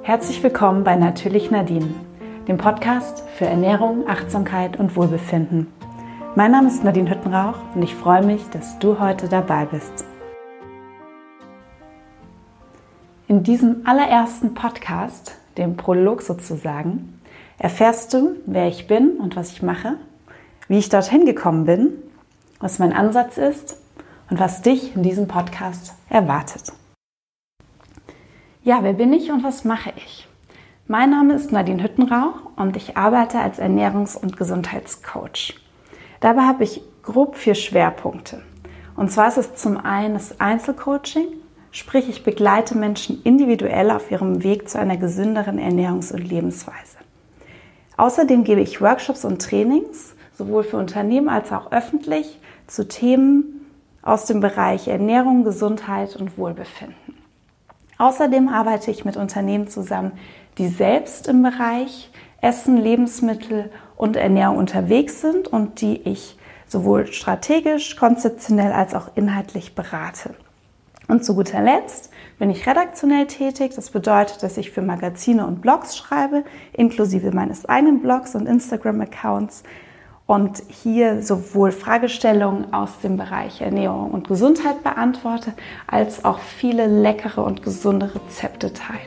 Herzlich willkommen bei Natürlich Nadine, dem Podcast für Ernährung, Achtsamkeit und Wohlbefinden. Mein Name ist Nadine Hüttenrauch und ich freue mich, dass du heute dabei bist. In diesem allerersten Podcast, dem Prolog sozusagen, erfährst du, wer ich bin und was ich mache, wie ich dorthin gekommen bin, was mein Ansatz ist und was dich in diesem Podcast erwartet. Ja, wer bin ich und was mache ich? Mein Name ist Nadine Hüttenrauch und ich arbeite als Ernährungs- und Gesundheitscoach. Dabei habe ich grob 4 Schwerpunkte. Und zwar ist es zum einen das Einzelcoaching, sprich ich begleite Menschen individuell auf ihrem Weg zu einer gesünderen Ernährungs- und Lebensweise. Außerdem gebe ich Workshops und Trainings, sowohl für Unternehmen als auch öffentlich, zu Themen aus dem Bereich Ernährung, Gesundheit und Wohlbefinden. Außerdem arbeite ich mit Unternehmen zusammen, die selbst im Bereich Essen, Lebensmittel und Ernährung unterwegs sind und die ich sowohl strategisch, konzeptionell als auch inhaltlich berate. Und zu guter Letzt bin ich redaktionell tätig. Das bedeutet, dass ich für Magazine und Blogs schreibe, inklusive meines eigenen Blogs und Instagram-Accounts. Und hier sowohl Fragestellungen aus dem Bereich Ernährung und Gesundheit beantworte, als auch viele leckere und gesunde Rezepte teile.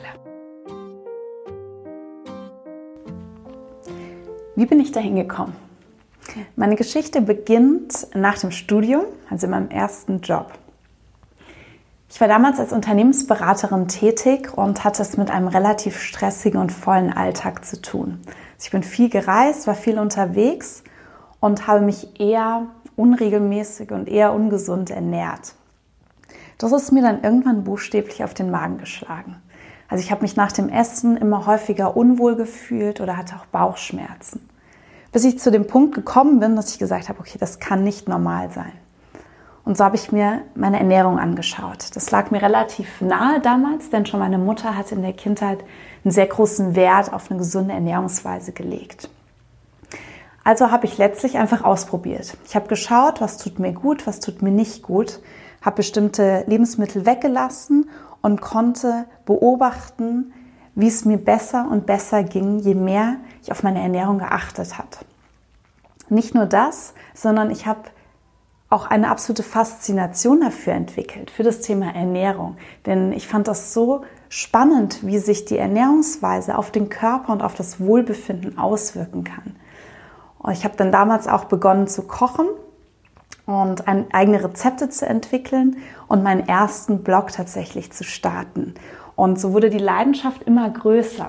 Wie bin ich dahin gekommen? Meine Geschichte beginnt nach dem Studium, also in meinem ersten Job. Ich war damals als Unternehmensberaterin tätig und hatte es mit einem relativ stressigen und vollen Alltag zu tun. Ich bin viel gereist, war viel unterwegs und habe mich eher unregelmäßig und eher ungesund ernährt. Das ist mir dann irgendwann buchstäblich auf den Magen geschlagen. Also ich habe mich nach dem Essen immer häufiger unwohl gefühlt oder hatte auch Bauchschmerzen. Bis ich zu dem Punkt gekommen bin, dass ich gesagt habe, okay, das kann nicht normal sein. Und so habe ich mir meine Ernährung angeschaut. Das lag mir relativ nahe damals, denn schon meine Mutter hatte in der Kindheit einen sehr großen Wert auf eine gesunde Ernährungsweise gelegt. Also habe ich letztlich einfach ausprobiert. Ich habe geschaut, was tut mir gut, was tut mir nicht gut, habe bestimmte Lebensmittel weggelassen und konnte beobachten, wie es mir besser und besser ging, je mehr ich auf meine Ernährung geachtet habe. Nicht nur das, sondern ich habe auch eine absolute Faszination dafür entwickelt, für das Thema Ernährung. Denn ich fand das so spannend, wie sich die Ernährungsweise auf den Körper und auf das Wohlbefinden auswirken kann. Ich habe dann damals auch begonnen zu kochen und eigene Rezepte zu entwickeln und meinen ersten Blog tatsächlich zu starten. Und so wurde die Leidenschaft immer größer.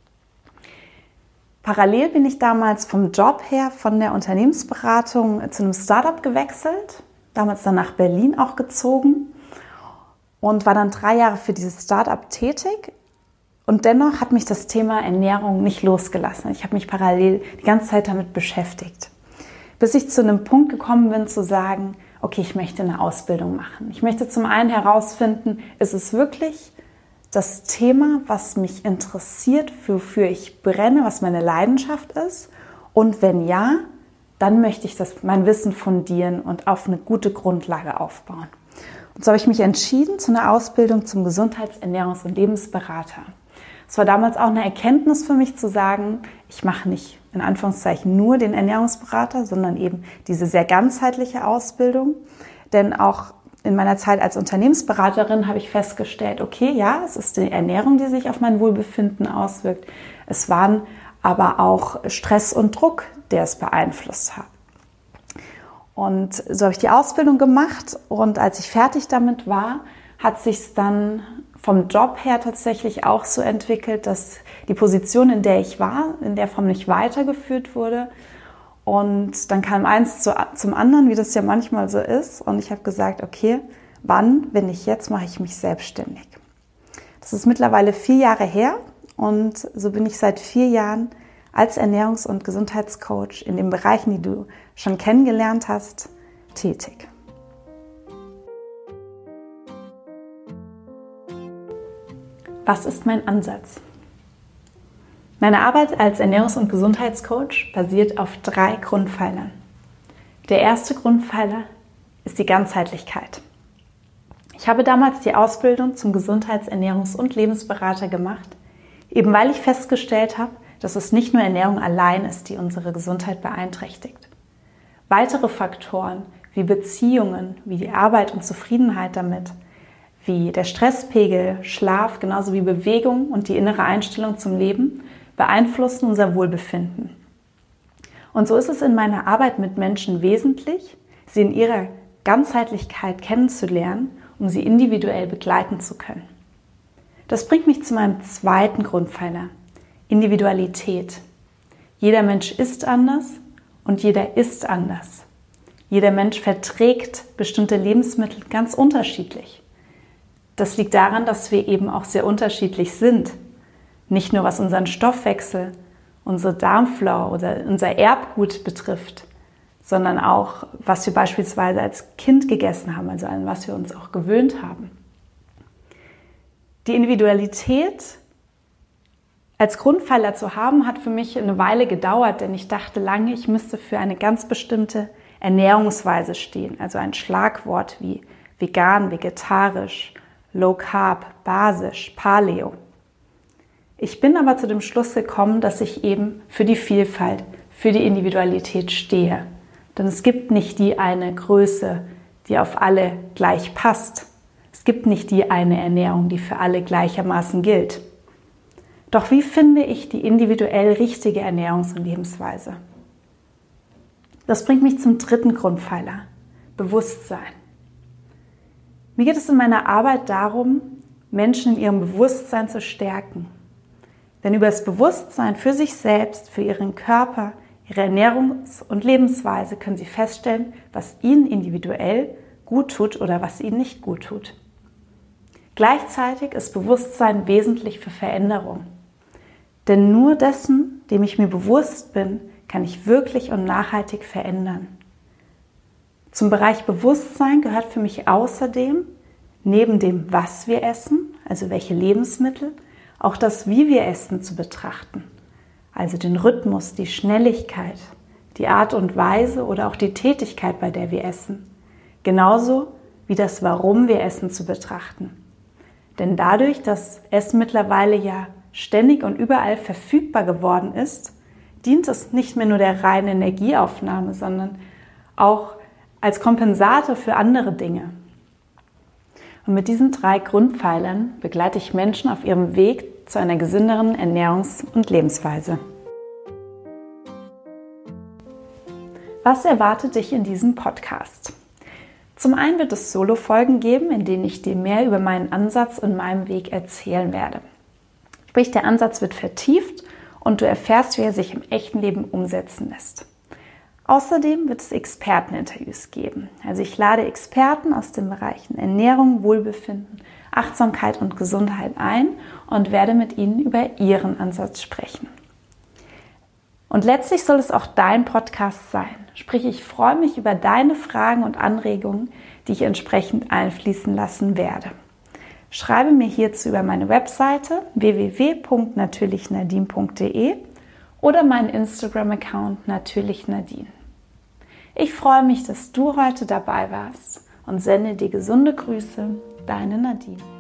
Parallel bin ich damals vom Job her von der Unternehmensberatung zu einem Startup gewechselt, damals dann nach Berlin auch gezogen und war dann 3 Jahre für dieses Startup tätig. Und dennoch hat mich das Thema Ernährung nicht losgelassen. Ich habe mich parallel die ganze Zeit damit beschäftigt. Bis ich zu einem Punkt gekommen bin, zu sagen, okay, ich möchte eine Ausbildung machen. Ich möchte zum einen herausfinden, ist es wirklich das Thema, was mich interessiert, wofür ich brenne, was meine Leidenschaft ist? Und wenn ja, dann möchte ich mein Wissen fundieren und auf eine gute Grundlage aufbauen. Und so habe ich mich entschieden zu einer Ausbildung zum Gesundheits-, Ernährungs- und Lebensberater. Es war damals auch eine Erkenntnis für mich zu sagen, ich mache nicht in Anführungszeichen nur den Ernährungsberater, sondern eben diese sehr ganzheitliche Ausbildung. Denn auch in meiner Zeit als Unternehmensberaterin habe ich festgestellt, okay, ja, es ist die Ernährung, die sich auf mein Wohlbefinden auswirkt. Es waren aber auch Stress und Druck, der es beeinflusst hat. Und so habe ich die Ausbildung gemacht und als ich fertig damit war, hat sich es dann vom Job her tatsächlich auch so entwickelt, dass die Position, in der ich war, in der Form nicht weitergeführt wurde. Und dann kam eins zum anderen, wie das ja manchmal so ist. Und ich habe gesagt, okay, wann, wenn nicht jetzt, mache ich mich selbstständig. Das ist mittlerweile 4 Jahre her und so bin ich seit 4 Jahren als Ernährungs- und Gesundheitscoach in den Bereichen, die du schon kennengelernt hast, tätig. Was ist mein Ansatz? Meine Arbeit als Ernährungs- und Gesundheitscoach basiert auf 3 Grundpfeilern. Der erste Grundpfeiler ist die Ganzheitlichkeit. Ich habe damals die Ausbildung zum Gesundheits-, Ernährungs- und Lebensberater gemacht, Eben weil ich festgestellt habe, dass es nicht nur Ernährung allein ist, die unsere Gesundheit beeinträchtigt. Weitere Faktoren wie Beziehungen, wie die Arbeit und Zufriedenheit damit, wie der Stresspegel, Schlaf, genauso wie Bewegung und die innere Einstellung zum Leben beeinflussen unser Wohlbefinden. Und so ist es in meiner Arbeit mit Menschen wesentlich, sie in ihrer Ganzheitlichkeit kennenzulernen, um sie individuell begleiten zu können. Das bringt mich zu meinem zweiten Grundpfeiler, Individualität. Jeder Mensch ist anders und jeder ist anders. Jeder Mensch verträgt bestimmte Lebensmittel ganz unterschiedlich. Das liegt daran, dass wir eben auch sehr unterschiedlich sind. Nicht nur was unseren Stoffwechsel, unsere Darmflora oder unser Erbgut betrifft, sondern auch, was wir beispielsweise als Kind gegessen haben, also an was wir uns auch gewöhnt haben. Die Individualität als Grundpfeiler zu haben, hat für mich eine Weile gedauert, denn ich dachte lange, ich müsste für eine ganz bestimmte Ernährungsweise stehen, also ein Schlagwort wie vegan, vegetarisch, low carb, basisch, paleo. Ich bin aber zu dem Schluss gekommen, dass ich eben für die Vielfalt, für die Individualität stehe. Denn es gibt nicht die eine Größe, die auf alle gleich passt. Es gibt nicht die eine Ernährung, die für alle gleichermaßen gilt. Doch wie finde ich die individuell richtige Ernährungs- und Lebensweise? Das bringt mich zum dritten Grundpfeiler, Bewusstsein. Mir geht es in meiner Arbeit darum, Menschen in ihrem Bewusstsein zu stärken. Denn über das Bewusstsein für sich selbst, für ihren Körper, ihre Ernährungs- und Lebensweise können sie feststellen, was ihnen individuell gut tut oder was ihnen nicht gut tut. Gleichzeitig ist Bewusstsein wesentlich für Veränderung. Denn nur dessen, dem ich mir bewusst bin, kann ich wirklich und nachhaltig verändern. Zum Bereich Bewusstsein gehört für mich außerdem, neben dem, was wir essen, also welche Lebensmittel, auch das, wie wir essen, zu betrachten. Also den Rhythmus, die Schnelligkeit, die Art und Weise oder auch die Tätigkeit, bei der wir essen. Genauso wie das, warum wir essen, zu betrachten. Denn dadurch, dass Essen mittlerweile ja ständig und überall verfügbar geworden ist, dient es nicht mehr nur der reinen Energieaufnahme, sondern auch als Kompensator für andere Dinge. Und mit diesen 3 Grundpfeilern begleite ich Menschen auf ihrem Weg zu einer gesünderen Ernährungs- und Lebensweise. Was erwartet dich in diesem Podcast? Zum einen wird es Solo-Folgen geben, in denen ich dir mehr über meinen Ansatz und meinen Weg erzählen werde. Sprich, der Ansatz wird vertieft und du erfährst, wie er sich im echten Leben umsetzen lässt. Außerdem wird es Experteninterviews geben. Also ich lade Experten aus den Bereichen Ernährung, Wohlbefinden, Achtsamkeit und Gesundheit ein und werde mit ihnen über ihren Ansatz sprechen. Und letztlich soll es auch dein Podcast sein. Sprich, ich freue mich über deine Fragen und Anregungen, die ich entsprechend einfließen lassen werde. Schreibe mir hierzu über meine Webseite www.natürlichnadine.de oder meinen Instagram-Account natürlichnadine. Ich freue mich, dass du heute dabei warst und sende dir gesunde Grüße, deine Nadine.